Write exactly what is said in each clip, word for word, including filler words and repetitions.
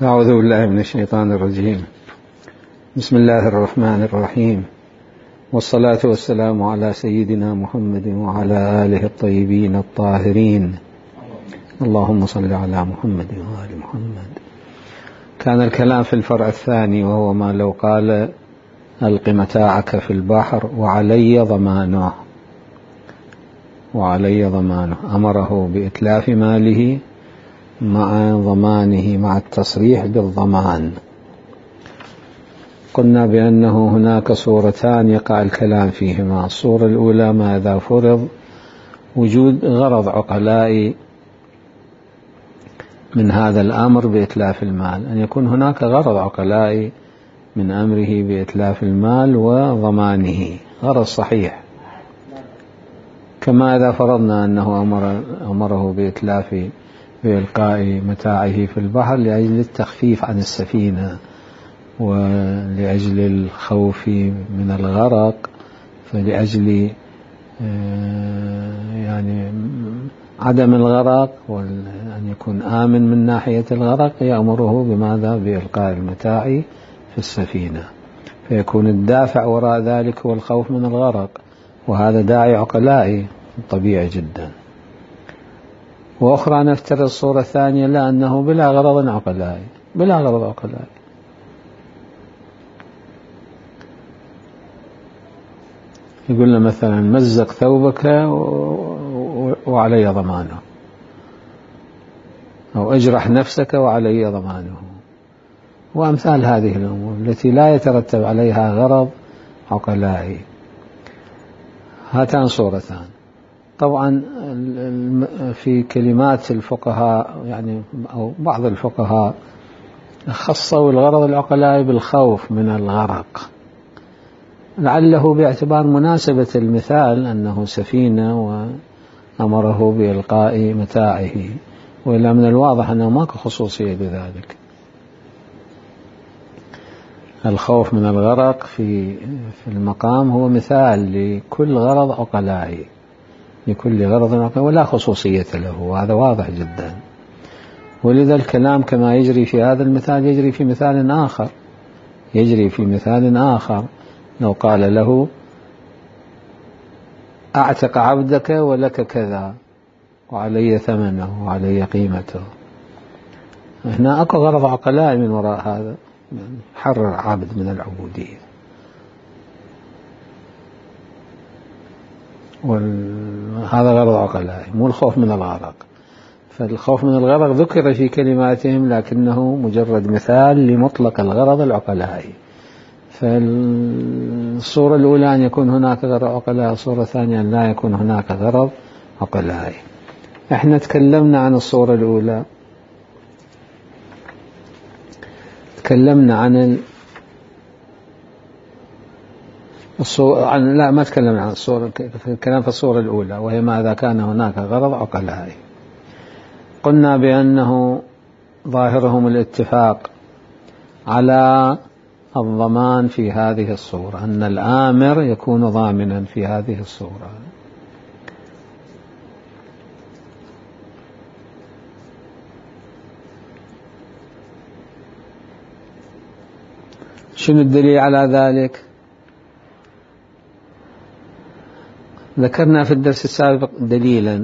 أعوذ بالله من الشيطان الرجيم. بسم الله الرحمن الرحيم، والصلاة والسلام على سيدنا محمد وعلى آله الطيبين الطاهرين. اللهم صل على محمد وآل محمد. كان الكلام في الفرع الثاني، وهو ما لو قال ألق متاعك في البحر وعلي ضمانه وعلي ضمانه أمره بإتلاف ماله مع ضمانه مع التصريح بالضمان. قلنا بأنه هناك صورتان يقع الكلام فيهما. الصورة الأولى ماذا فرض وجود غرض عقلائي من هذا الأمر بإتلاف المال، أن يكون هناك غرض عقلائي من أمره بإتلاف المال وضمانه، غرض صحيح، كما إذا فرضنا أنه أمر أمره بإتلاف بإلقاء متاعه في البحر لأجل التخفيف عن السفينة ولأجل الخوف من الغرق، فلأجل يعني عدم الغرق وأن يكون آمن من ناحية الغرق، يأمره بماذا؟ بإلقاء المتاع في السفينة، فيكون الدافع وراء ذلك هو الخوف من الغرق، وهذا داعي عقلائي طبيعي جدا. وأخرى نفترض الصورة الثانية لا، أنه بلا غرض عقلائي بلا غرض عقلائي يقول له مثلا مزق ثوبك وعلي ضمانه، أو اجرح نفسك وعلي ضمانه، وأمثال هذه الأمور التي لا يترتب عليها غرض عقلائي. هاتان صورتان. طبعا في كلمات الفقهاء يعني أو بعض الفقهاء خصوا الغرض العقلائي بالخوف من الغرق، لعله باعتبار مناسبة المثال أنه سفينة وأمره بإلقاء متاعه، وإلا من الواضح أنه ماكو خصوصية بذلك. الخوف من الغرق في في المقام هو مثال لكل غرض عقلائي لكل غرض عقلائي ولا خصوصية له، وهذا واضح جدا. ولذا الكلام كما يجري في هذا المثال يجري في مثال آخر يجري في مثال آخر لو قال له أعتق عبدك ولك كذا وعلي ثمنه وعلي قيمته، هنا أكو غرض عقلائي من وراء هذا، حرر عبد من العبودية، وهذا غرض عقلائي مو الخوف من الغرق. فالخوف من الغرق ذكر في كلماتهم لكنه مجرد مثال لمطلق الغرض العقلائي. فالصورة الأولى أن يكون هناك غرض عقلائي، الصورة الثانية أن لا يكون هناك غرض عقلائي. احنا تكلمنا عن الصورة الأولى، تكلمنا عن الصورة عن لا ما تكلمنا عن الصورة، الكلام في الصورة الأولى وهي ماذا كان هناك غرض عقلائي. قلنا بأنه ظاهرهم الاتفاق على الضمان في هذه الصورة، أن الآمر يكون ضامنا في هذه الصورة. شنو الدليل على ذلك؟ ذكرنا في الدرس السابق دليلا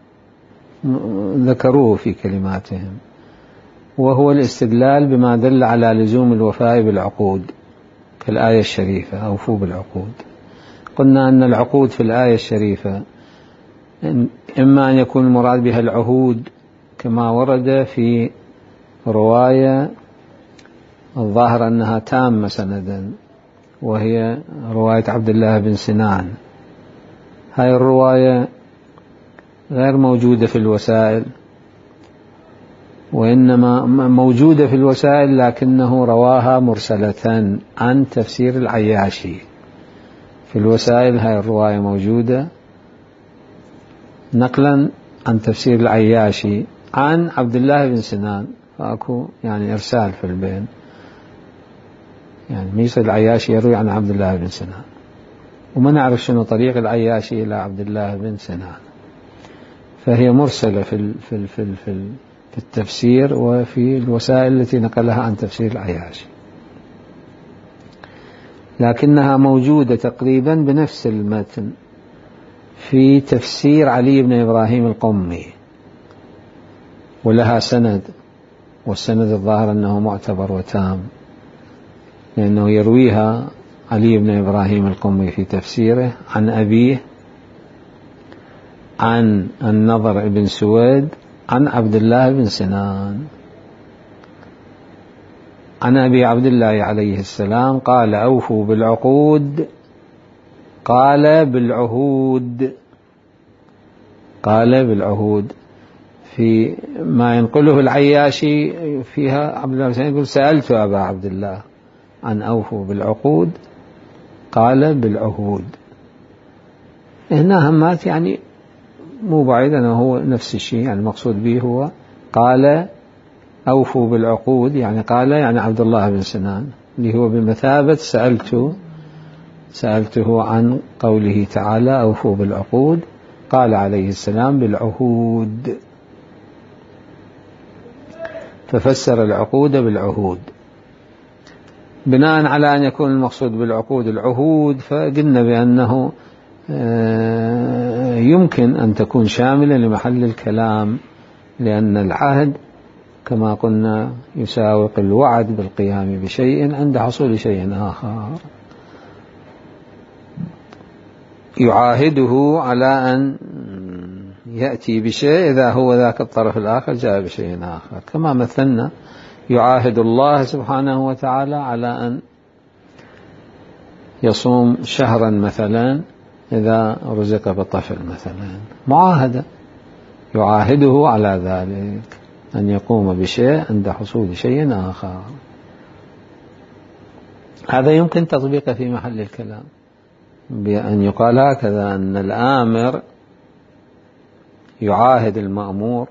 ذكروه في كلماتهم، وهو الاستدلال بما دل على لزوم الوفاء بالعقود كالآية الشريفة أوفوا بالعقود. قلنا أن العقود في الآية الشريفة إما أن يكون المراد بها العهود كما ورد في رواية الظاهر أنها تامة سندا، وهي رواية عبد الله بن سنان. هاي الرواية غير موجودة في الوسائل، وإنما موجودة في الوسائل لكنه رواها مرسلة عن تفسير العياشي. في الوسائل هاي الرواية موجودة نقلا عن تفسير العياشي عن عبد الله بن سنان، فأكو يعني إرسال في البين، يعني ميصر العياشي يروي عن عبد الله بن سنان، وما نعرف شنو طريق العياشي إلى عبد الله بن سنان، فهي مرسلة في ال في ال في ال في, ال في التفسير وفي الوسائل التي نقلها عن تفسير العياشي، لكنها موجودة تقريبا بنفس المتن في تفسير علي بن إبراهيم القمي، ولها سند، والسند الظاهر أنه معتبر وتام، لأنه يرويها علي بن إبراهيم القمي في تفسيره عن أبيه عن النضر بن سويد عن عبد الله بن سنان عن أبي عبد الله عليه السلام قال: أوفوا بالعقود، قال بالعهود، قال بالعهود. في ما ينقله العياشي فيها عبد الله بن سنان يقول: سألت أبا عبد الله عن أوفوا بالعقود، قال بالعهود. هنا همات يعني مو بعيد أنه هو نفس الشيء، يعني المقصود به هو قال أوفوا بالعقود، يعني قال يعني عبد الله بن سنان، اللي هو بمثابة سألته سألته عن قوله تعالى: أوفوا بالعقود، قال عليه السلام: بالعهود، ففسر العقود بالعهود بناء على أن يكون المقصود بالعقود العهود. فقلنا بأنه يمكن أن تكون شاملة لمحل الكلام، لأن العهد كما قلنا يساوق الوعد بالقيام بشيء عند حصول شيء آخر، يعاهده على أن يأتي بشيء إذا هو ذاك الطرف الآخر جاء بشيء آخر، كما مثلنا يعاهد الله سبحانه وتعالى على أن يصوم شهرا مثلا إذا رزق بطفل مثلا، معاهدة، يعاهده على ذلك أن يقوم بشيء عند حصول شيء آخر. هذا يمكن تطبيقه في محل الكلام بأن يقال هكذا: أن الآمر يعاهد المأمور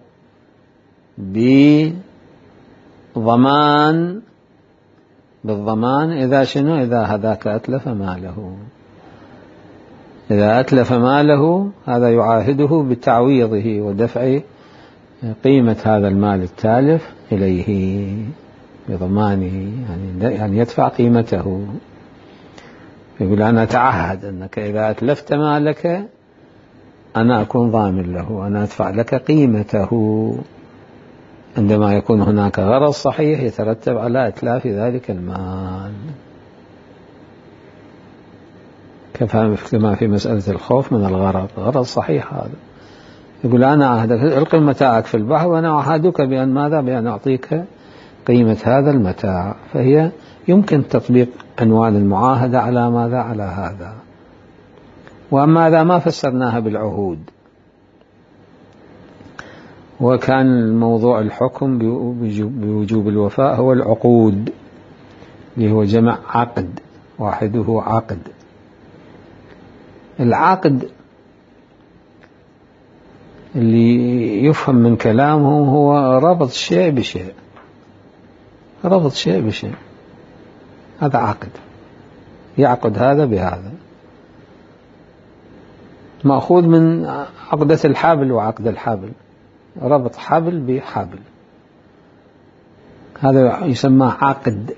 بضمان بالضمان إذا شنو؟ إذا هذاك أتلف ماله، إذا أتلف ماله هذا يعاهده بتعويضه ودفع قيمة هذا المال التالف إليه بضمانه، يعني يعني يدفع قيمته. يقول: أنا أتعهد أنك إذا أتلفت مالك أنا أكون ضامن له، أنا أدفع لك قيمته، عندما يكون هناك غرض صحيح يترتب على إتلاف ذلك المال، كما في مسألة الخوف من الغرض، غرض صحيح هذا. يقول: أنا أعهدك ألقي متاعك في البحر وأنا أعهدك بأن ماذا؟ بأن أعطيك قيمة هذا المتاع. فهي يمكن تطبيق عنوان المعاهدة على ماذا؟ على هذا. وأما إذا ما فسرناها بالعهود وكان الموضوع الحكم بوجوب الوفاء هو العقود، اللي هو جمع عقد، واحده عقد. العقد اللي يفهم من كلامهم هو ربط شيء بشيء، ربط شيء بشيء، هذا عقد، يعقد هذا بهذا، مأخوذ من عقدة الحبل وعقد الحبل، ربط حبل بحبل، هذا يسمى عقد.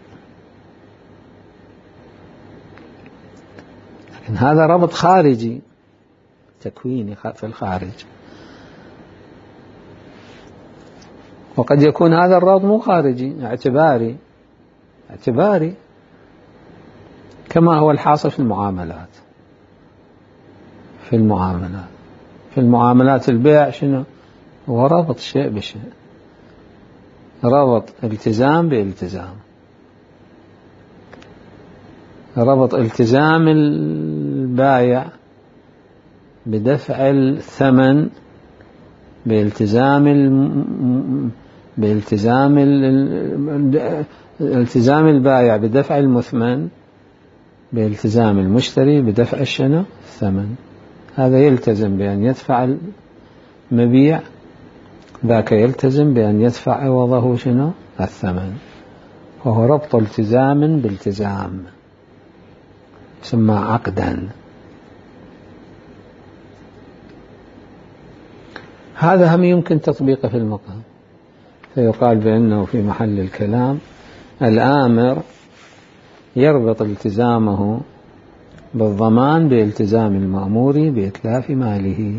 لكن هذا ربط خارجي تكويني في الخارج، وقد يكون هذا الربط مو خارجي، اعتباري اعتباري كما هو الحاصل في المعاملات في المعاملات في المعاملات البيع شنو هو؟ ربط شيء بشيء، ربط التزام بالتزام، ربط التزام البائع بدفع الثمن بالتزام الم... بالتزام ال... التزام البائع بدفع المثمن بالتزام المشتري بدفع الشنو؟ الثمن. هذا يلتزم بأن يدفع المبيع، ذاك يلتزم بأن يدفع عوضه شنو؟ الثمن. وهو ربط التزام بالتزام، يسمى عقدا. هذا هم يمكن تطبيقه في المقام، فيقال بأنه في محل الكلام الآمر يربط التزامه بالضمان بالتزام المأمور بإتلاف ماله،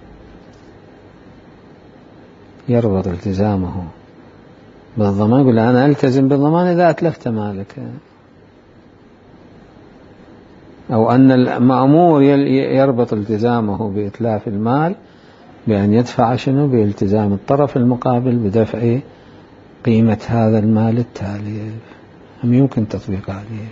يربط التزامه بالضمان، يقول أنا ألتزم بالضمان إذا أتلفت مالك، أو أن المأمور يربط التزامه بإتلاف المال بأن يدفع شنو؟ بالتزام الطرف المقابل بدفع قيمة هذا المال التالي. هم يمكن تطبيق عليه.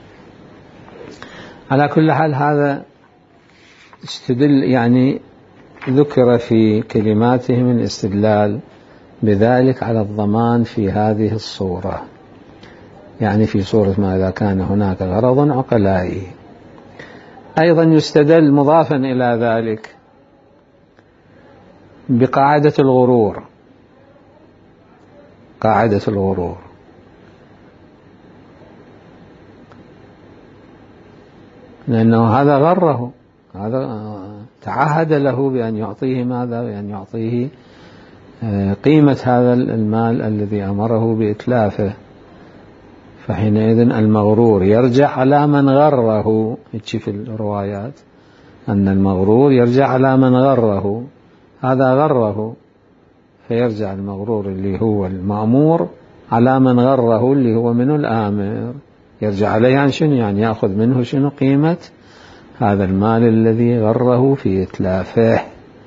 على كل حال هذا استدل يعني ذكر في كلماتهم الاستدلال بذلك على الضمان في هذه الصورة، يعني في صورة ما إذا كان هناك غرض عقلائي. أيضا يستدل مضافا إلى ذلك بقاعدة الغرور، قاعدة الغرور، لأنه هذا غره، هذا تعهد له بأن يعطيه ماذا؟ بأن يعطيه قيمة هذا المال الذي أمره بإتلافه، فحينئذ المغرور يرجع على من غره. في الروايات أن المغرور يرجع على من غره، هذا غره، فيرجع المغرور اللي هو المأمور على من غره اللي هو منه الآمر، يرجع عليه عن شنو؟ يعني يأخذ منه شنو؟ قيمة هذا المال الذي غره في إتلافه.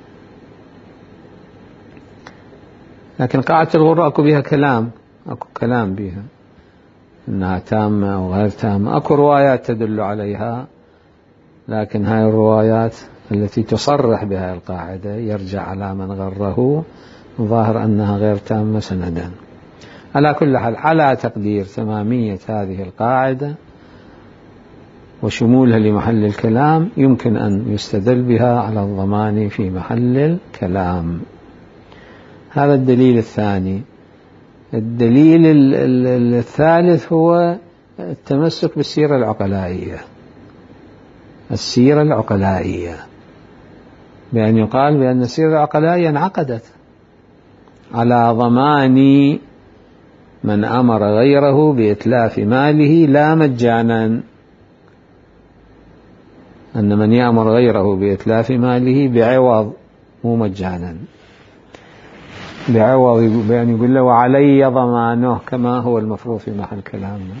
لكن قاعدة الغرور أكو بها كلام، أكو كلام بها أنها تامة أو غير تامة، أكو روايات تدل عليها، لكن هاي الروايات التي تصرح بها القاعدة يرجع على من غره ظاهر أنها غير تامة سندا. على كل حال على تقدير تمامية هذه القاعدة وشمولها لمحل الكلام يمكن أن يستدل بها على الضمان في محل الكلام. هذا الدليل الثاني. الدليل الثالث هو التمسك بالسيرة العقلائية، السيرة العقلائية، بأن يقال بأن السيرة العقلائية انعقدت على ضمان من أمر غيره بإتلاف ماله لا مجانا، أن من يأمر غيره بإتلاف ماله بعوض مو مجانا، بعوض، بأن يقول له وعلي ضمانه كما هو المفروض في محل كلامنا،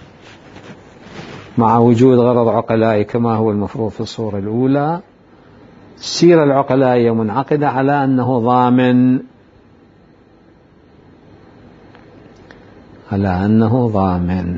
مع وجود غرض عقلائي كما هو المفروض في الصورة الأولى. السيرة العقلائية منعقدة على أنه ضامن، على أنه ضامن.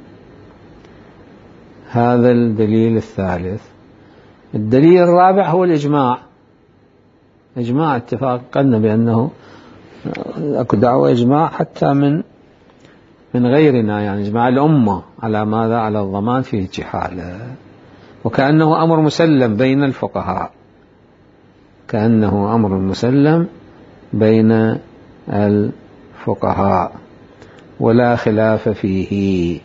هذا الدليل الثالث. الدليل الرابع هو الإجماع، إجماع اتفاق، قلنا بأنه أكو دعوة إجماع حتى من من غيرنا، يعني إجماع الأمة على ماذا؟ على الضمان في الجحالة، وكأنه أمر مسلم بين الفقهاء، كأنه أمر مسلم بين الفقهاء ولا خلاف فيه.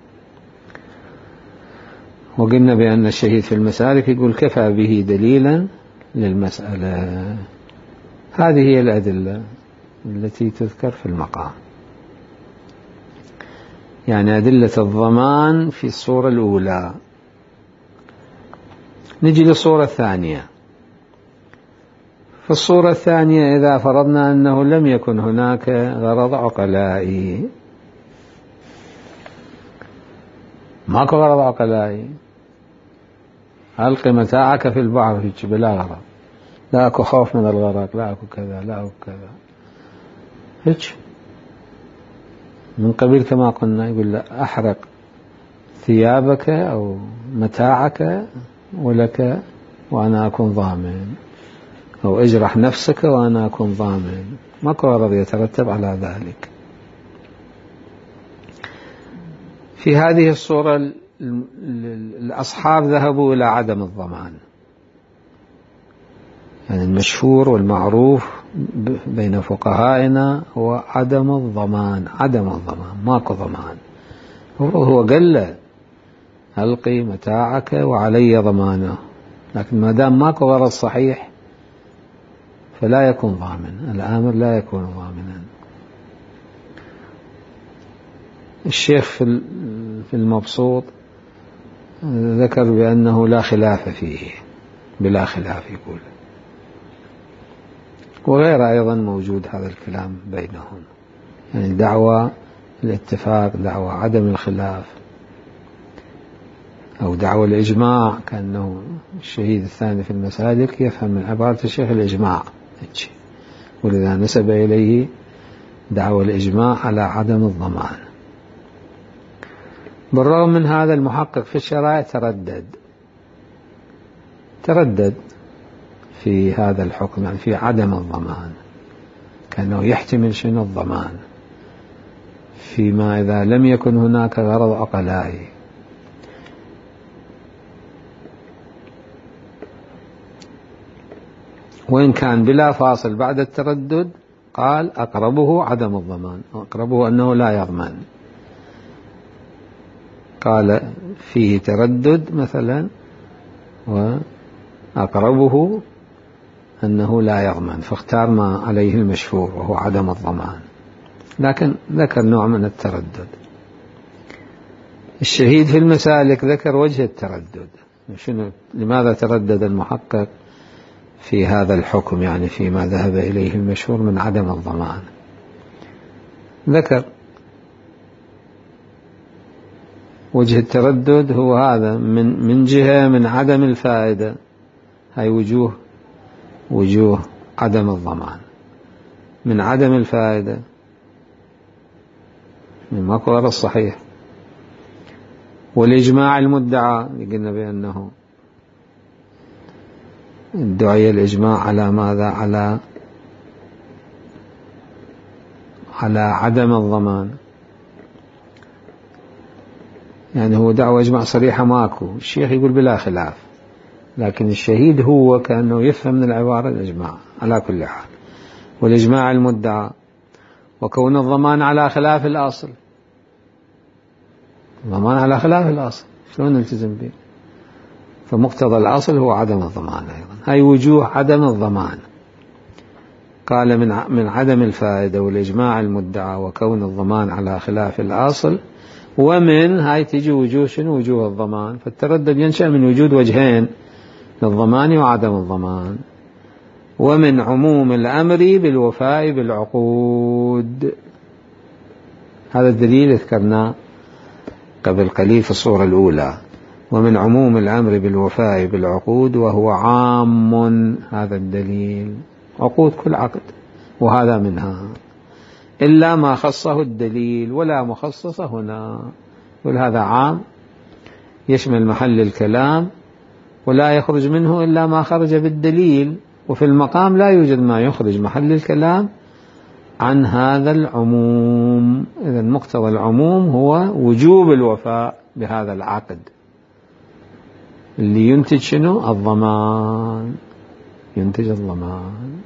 وقلنا بأن الشهيد في المسالك يقول كفى به دليلا للمسألة. هذه هي الأدلة التي تذكر في المقام، يعني أدلة الضمان في الصورة الأولى. نجي للصورة الثانية. في الصورة الثانية إذا فرضنا أنه لم يكن هناك غرض عقلائي، ماكو غرض عقلائي، ألقي متاعك في البحر هيك بلا غرض، لا أكو خوف من الغرق، لا أكو كذا، لا أكو كذا، هيك من قبيل كما قلنا يقول لا أحرق ثيابك أو متاعك ولك وأنا أكون ضامن، أو اجرح نفسك وأنا أكون ضامن، ماكو غرض يترتب على ذلك. في هذه الصورة الأصحاب ذهبوا إلى عدم الضمان، يعني المشهور والمعروف بين فقهائنا هو عدم الضمان، عدم الضمان، ماكو ضمان. هو هو قال له ألقي متاعك وعلي ضمانه، لكن ما دام ماكو غرض صحيح فلا يكون ضامن، الآمر لا يكون ضامنا. الشيخ في في المبسوط ذكر بأنه لا خلاف فيه، بلا خلاف يقول، وغير أيضا موجود هذا الكلام بينهم، يعني دعوى الاتفاق، دعوى عدم الخلاف، أو دعوى الإجماع، كأنه الشهيد الثاني في المسالك يفهم من عبارة الشيخ الإجماع، ولذا نسب إليه دعوى الإجماع على عدم الضمان. بالرغم من هذا المحقق في الشرائع تردد تردد في هذا الحكم، يعني في عدم الضمان، كأنه يحتمل شنو الضمان فيما إذا لم يكن هناك غرض عقلائي. وإن كان بلا فاصل بعد التردد قال أقربه عدم الضمان، أقربه أنه لا يضمن، قال فيه تردد مثلا وأقربه أنه لا يضمن، فاختار ما عليه المشهور وهو عدم الضمان، لكن ذكر نوع من التردد. الشهيد في المسالك ذكر وجه التردد، شنو لماذا تردد المحقق في هذا الحكم، يعني فيما ذهب إليه المشهور من عدم الضمان. ذكر وجه التردد هو هذا، من من جهة من عدم الفائدة، هاي وجوه وجوه عدم الضمان، من عدم الفائدة، من ماكو غرض صحيح، والإجماع المدعى قلنا بأنه ادعي الإجماع على ماذا، على على عدم الضمان، يعني هو دعوة إجماع صريحة ماكو، الشيخ يقول بلا خلاف، لكن الشهيد هو كأنه يفهم من العبارة الإجماع على كل حال، والإجماع المدعى، وكون الضمان على خلاف الأصل، الضمان على خلاف الأصل شلون نلتزم به؟ فمقتضى الأصل هو عدم الضمان أيضا. هاي وجوه عدم الضمان، قال من من عدم الفائدة والإجماع المدعى وكون الضمان على خلاف الأصل، ومن هاي تجي وجوه شنو وجوه الضمان، فالتردد ينشأ من وجود وجهين للضمان وعدم الضمان، ومن عموم الأمر بالوفاء بالعقود. هذا الدليل ذكرناه قبل قليل في الصورة الأولى، ومن عموم الأمر بالوفاء بالعقود وهو عام، هذا الدليل عقود كل عقد، وهذا منها، إلا ما خصه الدليل ولا مخصص هنا، ولهذا عام يشمل محل الكلام ولا يخرج منه إلا ما خرج بالدليل، وفي المقام لا يوجد ما يخرج محل الكلام عن هذا العموم. إذن مقتضى العموم هو وجوب الوفاء بهذا العقد اللي ينتج شنو الضمان، ينتج الضمان.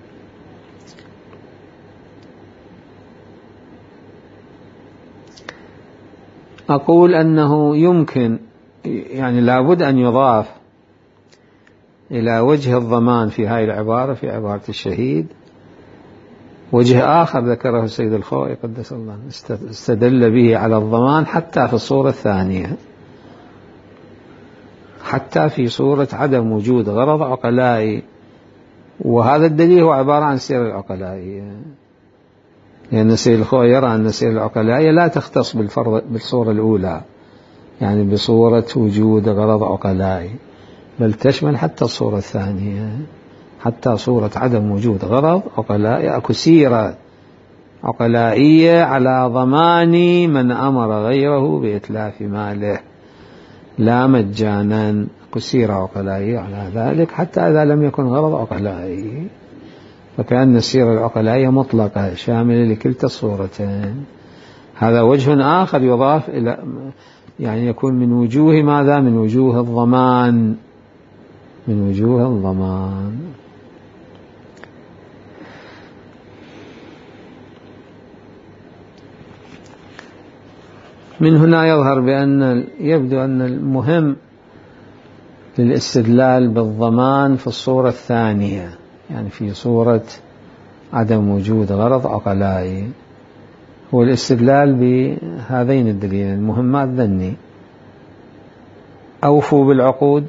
أقول أنه يمكن، يعني لابد أن يضاف إلى وجه الضمان في هذه العبارة، في عبارة الشهيد، وجه آخر ذكره السيد الخوئي قدس الله استدل به على الضمان حتى في الصورة الثانية، حتى في صورة عدم وجود غرض عقلائي، وهذا الدليل هو عبارة عن سير العقلائية، لأن السيد الخوئي يرى أن السير العقلائية لا تختص بالفرض بالصورة الأولى، يعني بصورة وجود غرض عقلائي، بل تشمل حتى الصورة الثانية، حتى صورة عدم وجود غرض عقلائي. أكو سيرة عقلائية على ضمان من أمر غيره بإتلاف ماله لا مجانا، أكو سيرة عقلائية على ذلك حتى إذا لم يكن غرض عقلائي، فكأن السيرة العقلائية مطلقة شاملة لكلتا الصورتين. هذا وجه آخر يضاف إلى، يعني يكون من وجوه ماذا، من وجوه الضمان، من وجوه الضمان. من هنا يظهر بأن، يبدو أن المهم للاستدلال بالضمان في الصورة الثانية، يعني في صورة عدم وجود غرض عقلائي، هو الاستدلال بهذين الدليلين المهمات ذني: أوفوا بالعقود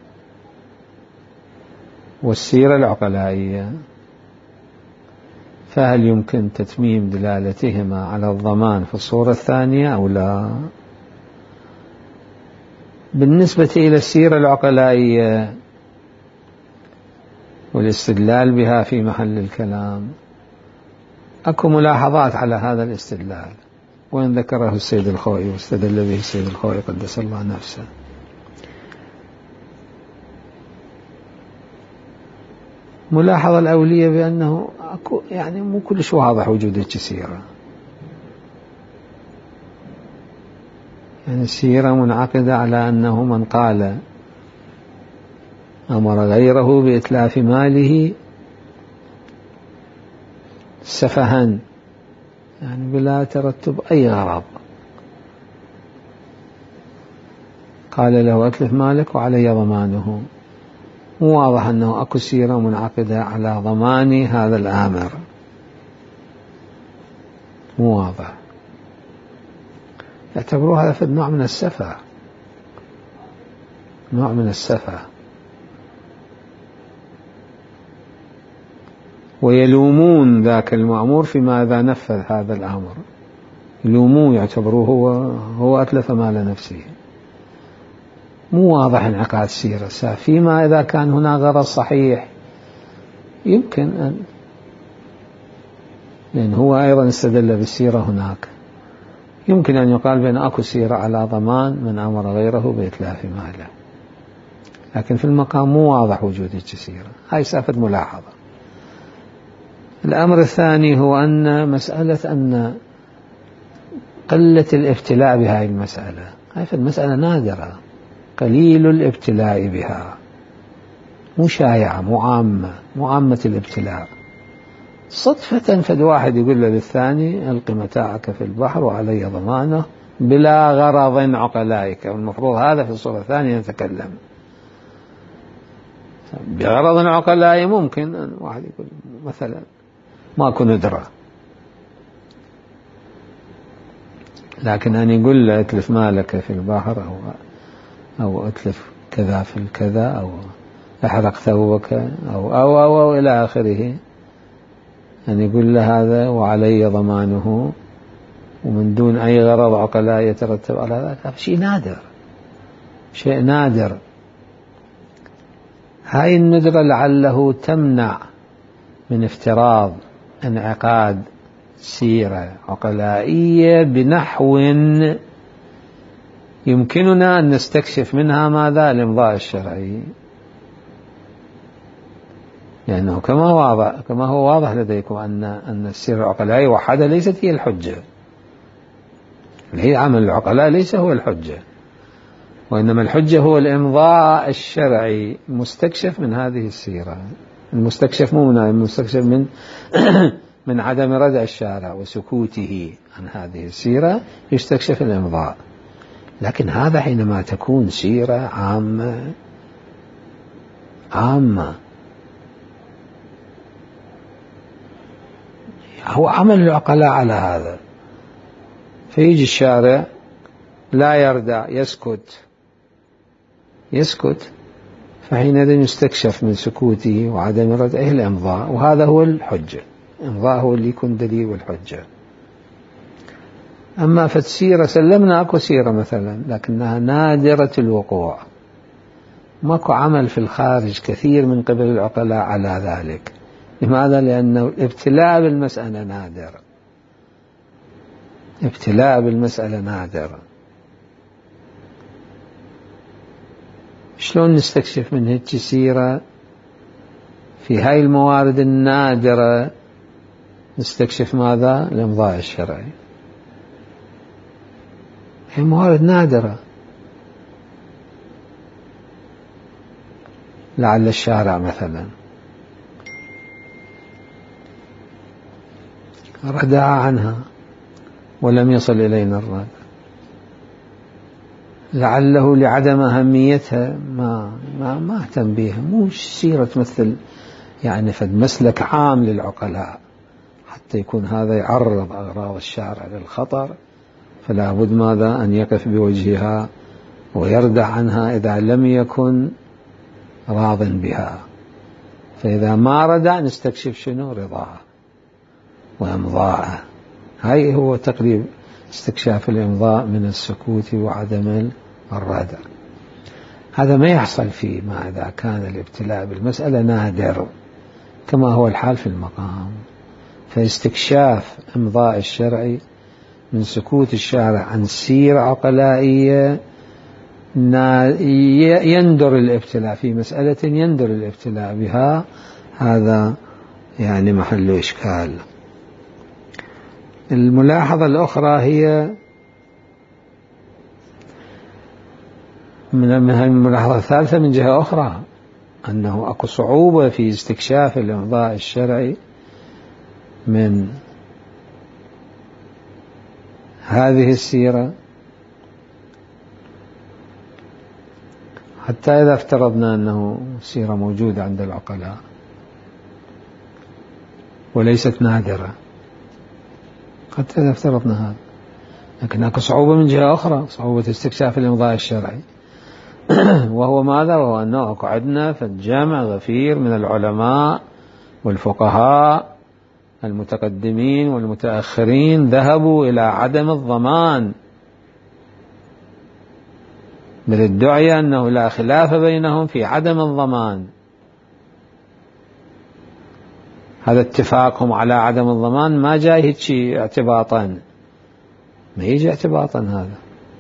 والسيرة العقلائية. فهل يمكن تتميم دلالتهما على الضمان في الصورة الثانية أو لا؟ بالنسبة إلى السيرة العقلائية والاستدلال بها في محل الكلام، أكو ملاحظات على هذا الاستدلال، وإن ذكره السيد الخوئي واستدل به السيد الخوئي قدس الله نفسه. ملاحظة الأولية بأنه أكو يعني مو كلش واضح وجود السيرة، يعني السيرة منعقدة على أنه من قال أمر غيره بإتلاف ماله سفها، يعني بلا ترتب أي غرض، قال له أتلف مالك وعلي ضمانه، مو واضح أنه أكو سيرة منعقدة على ضمان هذا الآمر، مو واضح. يعتبروه هذا في نوع من السفة، نوع من السفة، ويلومون ذاك المأمور فيما إذا نفذ هذا الأمر، يلوموه، يعتبروه هو هو أتلف مال نفسه. مو واضح انعقاد السيرة. فيما إذا كان هنا غرض صحيح يمكن أن، لأن هو أيضا استدل بالسيرة هناك، يمكن أن يقال بأن أكو سيرة على ضمان من أمر غيره بإتلاف ماله، لكن في المقام مو واضح وجود السيرة. هاي سافة ملاحظة. الأمر الثاني هو أن مسألة أن قلة الابتلاء بهذه المسألة، هاي في المسألة نادرة، قليل الابتلاء بها، مو شائعة، مو عامة، مو عامة الابتلاء. صدفة فد واحد يقول له للثاني ألق متاعك في البحر وعلي ضمانه بلا غرض عقلائك، والمفروض هذا في الصورة الثانية نتكلم بغرض عقلائي. ممكن أن واحد يقول مثلا ماكو ندرة، لكن أن يقول له اتلف مالك في البحر أو أو اتلف كذا في الكذا أو احرق ثوبك أو أو أو, أو إلى آخره، أن يقول له هذا وعلي ضمانه ومن دون أي غرض عقلاء يترتب على ذلك، شيء نادر، شيء نادر. هاي الندرة لعله تمنع من افتراض انعقاد سيرة عقلائية بنحو يمكننا أن نستكشف منها ماذا؟ الإمضاء الشرعي، لأنه كما هو واضح كما هو واضح لديكم أن أن السيرة العقلائية وحدها ليست هي الحجة، هي عمل العقلاء ليس هو الحجة، وإنما الحجة هو الإمضاء الشرعي المستكشف من هذه السيرة. المستكشف مو من المستكشف من من عدم ردع الشارع وسكوته عن هذه السيرة يستكشف الإمضاء. لكن هذا حينما تكون سيرة عامة عامة هو عمل العقلاء على هذا، فيجي الشارع لا يردع، يسكت يسكت فحينئذ يستكشف من سكوته وعدم ردعه الإمضاء، وهذا هو الحجة. الإمضاء هو اللي يكون دليل والحجة. أما فالسيرة سلمنا أكو سيرة مثلا لكنها نادرة الوقوع، ماكو عمل في الخارج كثير من قبل العقلاء على ذلك. لماذا؟ لأنه الابتلاء بالمسألة نادر، ابتلاء بالمسألة نادر. شلون نستكشف من هيك سيرة في هاي الموارد النادرة؟ نستكشف ماذا؟ الإمضاء الشرعي. هي موارد نادرة، لعل الشارع مثلا ردع عنها ولم يصل إلينا الرد، لعله لعدم أهميتها ما ما ما اهتم بها، مو سيرة تمثل يعني فد مسلك عام للعقلاء، حتى حتى يكون هذا يعرض أغراض الشارع للخطر، فلا بد ماذا أن يقف بوجهها ويردع عنها إذا لم يكن راض بها. فإذا ما ردع نستكشف شنو رضاعه وإمضاءه. هاي هو تقريب استكشاف الإمضاء من السكوت وعدم الردع. هذا ما يحصل فيه ما إذا كان الابتلاء بالمسألة نادر كما هو الحال في المقام. فاستكشاف إمضاء الشرعي من سكوت الشارع عن سيرة عقلائية يندر الابتلاء في مسألة يندر الابتلاء بها، هذا يعني محل إشكال. الملاحظة الأخرى هي من الملاحظة الثالثة من جهة أخرى أنه أكو صعوبة في استكشاف الإمضاء الشرعي من هذه السيرة، حتى إذا افترضنا أنه سيرة موجودة عند العقلاء وليست نادرة، حتى إذا افترضنا هذا، لكن هناك صعوبة من جهة أخرى، صعوبة استكشاف الإمضاء الشرعي وهو ماذا؟ وهو أنه قعدنا في الجامع غفير من العلماء والفقهاء المتقدمين والمتأخرين ذهبوا إلى عدم الضمان، بل ادعي أنه لا خلاف بينهم في عدم الضمان. هذا اتفاقهم على عدم الضمان ما جاي هيك اعتباطا، ما يجي اعتباطا، هذا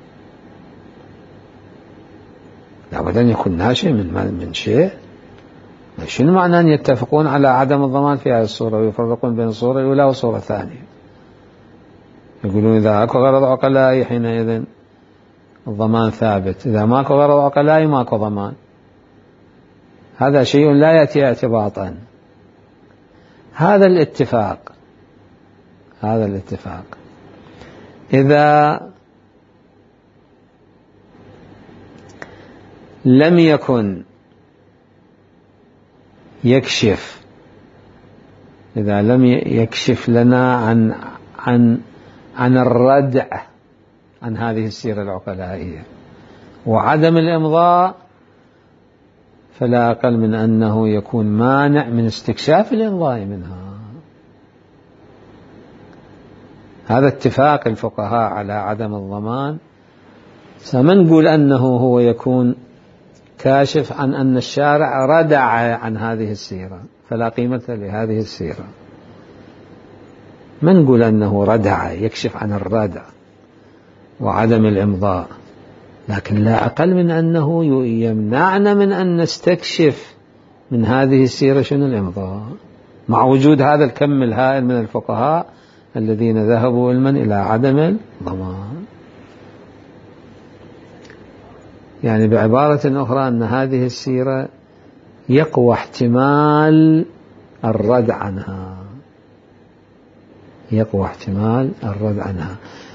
لابد أن يكون ناشئ من من شيء. شنو معنى أن يتفقون على عدم الضمان في هذه الصورة ويفرقون بين الصورة الأولى والصورة الثانية؟ يقولون إذا أكو غرض عقلائي حينئذ الضمان ثابت، إذا ماكو غرض عقلائي ماكو ضمان. هذا شيء لا يأتي اعتباطا. هذا الاتفاق هذا الاتفاق إذا لم يكن يكشف إذا لم يكشف لنا عن عن عن الردع عن هذه السيرة العقلائية وعدم الإمضاء، فلا أقل من أنه يكون مانع من استكشاف الإمضاء منها. هذا اتفاق الفقهاء على عدم الضمان، سما نقول أنه هو يكون كاشف عن أن الشارع ردع عن هذه السيرة فلا قيمة لهذه السيرة. ما نقول أنه ردع يكشف عن الردع وعدم الإمضاء، لكن لا أقل من أنه يمنعنا من أن نستكشف من هذه السيرة شنو الإمضاء، مع وجود هذا الكم الهائل من الفقهاء الذين ذهبوا علما إلى عدم الضمان. يعني بعبارة أخرى أن هذه السيرة يقوى احتمال الرد عنها يقوى احتمال الرد عنها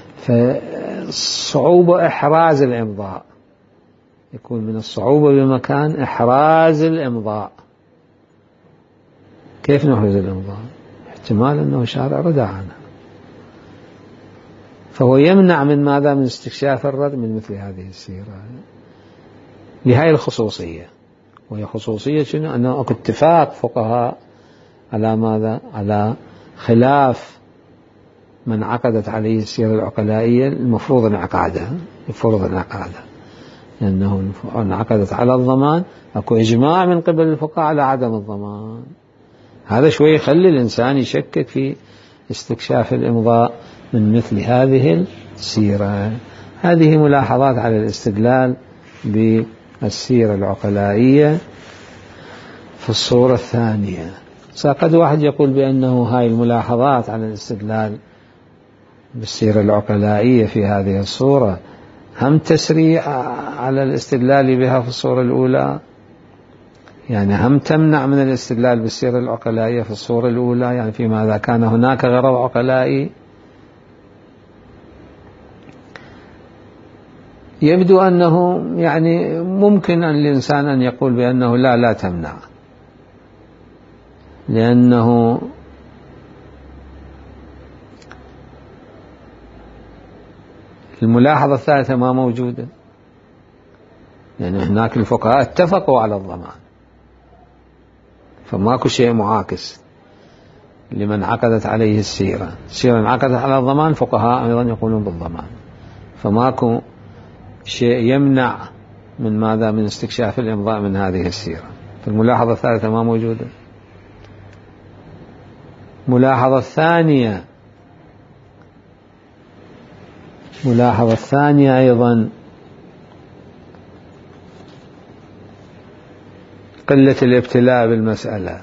فصعوبة إحراز الإمضاء يكون من الصعوبة بمكان إحراز الإمضاء. كيف نحرز الإمضاء؟ احتمال أنه شارع ردع عنها، فهو يمنع من ماذا؟ من استكشاف الرد من مثل هذه السيرة لهذه الخصوصية. وهي خصوصية شنو؟ أنه أكو اتفاق فقهاء على ماذا؟ على خلاف من عقدت عليه السيرة العقلائية المفروض انعقادها المفروض انعقادها لأنه انعقدت على الضمان. أكو إجماع من قبل الفقهاء على عدم الضمان. هذا شوي يخلي الإنسان يشكك في استكشاف الإمضاء من مثل هذه السيرة. هذه ملاحظات على الاستدلال بالسيرة العقلائية في الصورة الثانية. قد واحد يقول بأنه هاي الملاحظات على الاستدلال بالسيرة العقلائية في هذه الصورة هم تسريع على الاستدلال بها في الصورة الأولى، يعني هم تمنع من الاستدلال بالسيرة العقلائية في الصورة الأولى، يعني فيما إذا كان هناك غرض عقلائي. يبدو أنه يعني ممكن أن الإنسان أن يقول بأنه لا لا تمنع، لأنه الملاحظة الثالثة ما موجودة، لأن يعني هناك الفقهاء اتفقوا على الضمان، فماكو شيء معاكس لمن عقدت عليه السيرة. السيرة انعقدت على الضمان، فقهاء أيضا يقولون بالضمان، فماكو شيء يمنع من ماذا؟ من استكشاف الإمضاء من هذه السيرة. فالملاحظة الثالثة ما موجودة. ملاحظة الثانية ملاحظة الثانية أيضا قلة الابتلاء بالمسألة.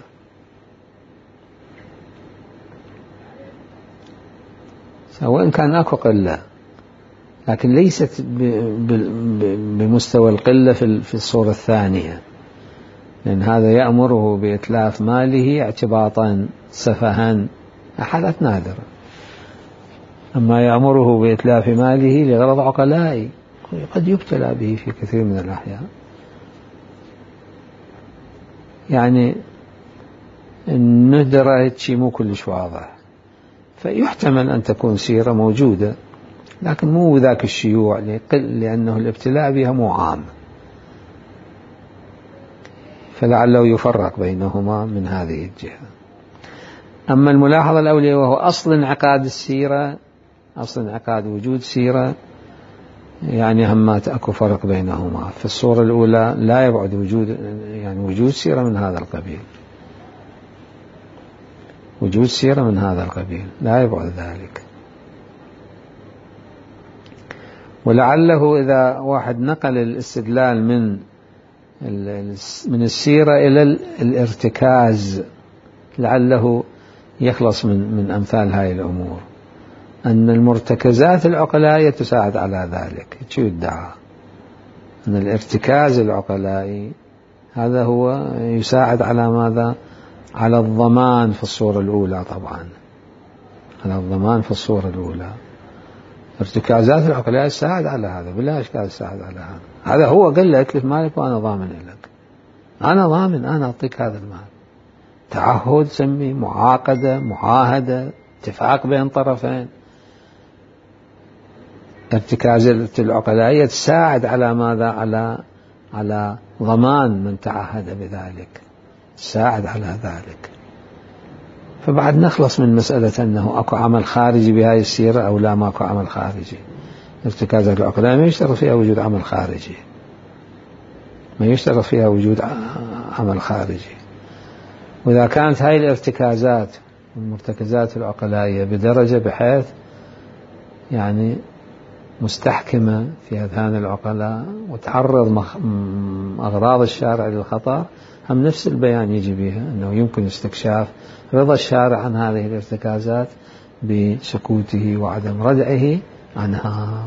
وإن كان أكو قلة، لكن ليست بمستوى القلة في الصورة الثانية، لأن هذا يأمره بإتلاف ماله اعتباطا سفها، حالات نادرة. أما يأمره بإتلاف ماله لغرض عقلائي قد يبتلى به في كثير من الأحيان. يعني الندرة شيء مو كلش واضح، فيحتمل أن تكون سيرة موجودة، لكن مو ذاك الشيوع، لأنه الابتلاء بها مو عام، فلعله يفرق بينهما من هذه الجهة. أما الملاحظة الأولية وهو أصل انعقاد السيرة، أصل انعقاد وجود سيرة، يعني همات أكو فرق بينهما. في الصورة الأولى لا يبعد وجود يعني وجود سيرة من هذا القبيل، وجود سيرة من هذا القبيل لا يبعد ذلك. ولعله إذا واحد نقل الاستدلال من من السيرة إلى الارتكاز لعله يخلص من من أمثال هاي الأمور، أن المرتكزات العقلائية تساعد على ذلك. شو يدعى؟ أن الارتكاز العقلائي هذا هو يساعد على ماذا؟ على الضمان في الصورة الأولى. طبعا على الضمان في الصورة الأولى ارتكازات العقلائية تساعد على هذا، بلا إشكال تساعد على هذا. هذا هو قال له اتلف مالك وأنا ضامن لك، أنا ضامن، أنا أعطيك هذا المال. تعهد سمي، معاقدة، معاهدة، اتفاق بين طرفين. ارتكازات العقلائية تساعد على ماذا؟ على على ضمان من تعهد بذلك، تساعد على ذلك. فبعد نخلص من مسألة أنه أكو عمل خارجي بهاي السيرة أو لا، ما أكو عمل خارجي. ارتكازات العقلائية ما يشترط فيها وجود عمل خارجي، ما يشترط فيها وجود عمل خارجي. وإذا كانت هاي الارتكازات المرتكزات العقلائية بدرجة بحيث يعني مستحكمة في أذهان العقلاء وتعرض أغراض الشارع للخطر، هم نفس البيان يجي بها أنه يمكن استكشاف رضا الشارع عن هذه الارتكازات بسكوته وعدم ردعه عنها.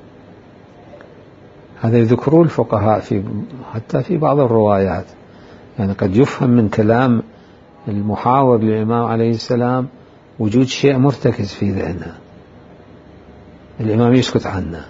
هذا يذكرون الفقهاء في حتى في بعض الروايات. يعني قد يفهم من كلام المحاور للإمام عليه السلام وجود شيء مرتكز في ذهنه، الإمام يسكت عنه،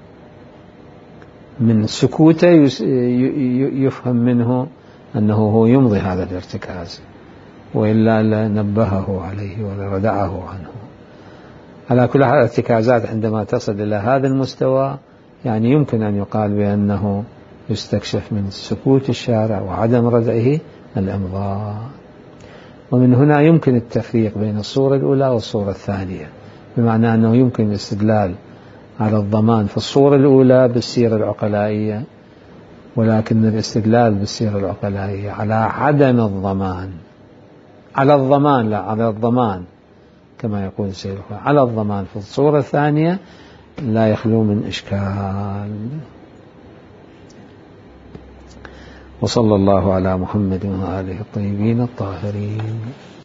من سكوته يفهم منه أنه هو يمضي هذا الارتكاز، وإلا لنبهه عليه ولردعه عنه. على كل حال الارتكازات عندما تصل إلى هذا المستوى يعني يمكن أن يقال بأنه يستكشف من سكوت الشارع وعدم ردعه الإمضاء. ومن هنا يمكن التفريق بين الصورة الأولى والصورة الثانية، بمعنى أنه يمكن الاستدلال على الضمان في الصورة الأولى بالسيرة العقلائية، ولكن الاستدلال بالسيرة العقلائية على عدم الضمان، على الضمان لا على الضمان كما يقول السيد على الضمان في الصورة الثانية لا يخلو من إشكال. وصلى الله على محمد وآله الطيبين الطاهرين.